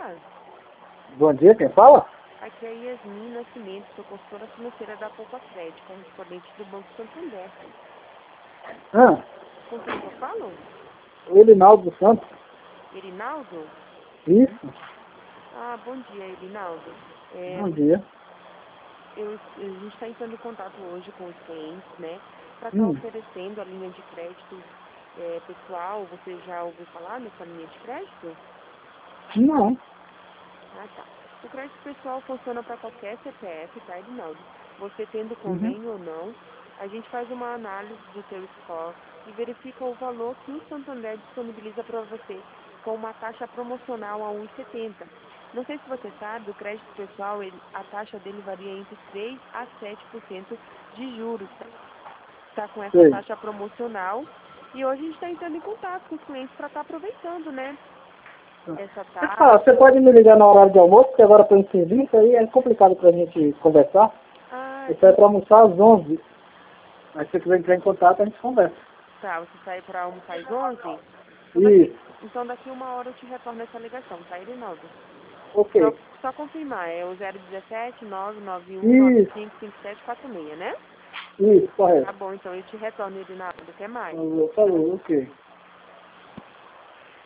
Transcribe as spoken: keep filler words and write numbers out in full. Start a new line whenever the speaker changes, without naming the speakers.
dia.
Bom dia, quem fala?
Aqui é a Yasmin Nascimento, sou consultora financeira da Poupa Crédito, correspondente do Banco Santander.
Ah,
Com quem que eu falo?
o Elinaldo dos Santos.
Erinaldo?
Isso,
Ah, bom dia, Erinaldo. É,
bom dia.
eu, a gente está entrando em contato hoje com os clientes, né? Para estar
Hum,
oferecendo a linha de crédito é, pessoal. Você já ouviu falar nessa linha de crédito?
não.
Ah, tá. O crédito pessoal funciona para qualquer C P F, tá, Edinaldo? Você tendo
Uhum.
convênio ou não, a gente faz uma análise do seu score e verifica o valor que o Santander disponibiliza para você, com uma taxa promocional a um vírgula setenta. Não sei se você sabe, o crédito pessoal, ele, a taxa dele varia entre três a sete por cento de juros, tá? Tá com essa
Sei.
taxa promocional. E hoje a gente está entrando em contato com os clientes para estar aproveitando, né? Essa
Ah, você
taxa.
pode me ligar na horário de almoço, porque agora estou em serviço, aí é complicado pra gente conversar.
Ah,
Eu saio para almoçar às onze. Mas se você quiser entrar em contato, a gente conversa.
tá, você sai para almoçar às onze? Então daqui,
Isso,
então daqui uma hora eu te retorno essa ligação, tá, Irinaldo? Só,
ok.
só confirmar, é o zero um sete, nove nove um, nove
Isso,
cinco cinco sete quatro seis, né?
isso,
Tá
correto.
bom, então eu te retorno, Irinaldo. Até mais.
Falou, falou, ok.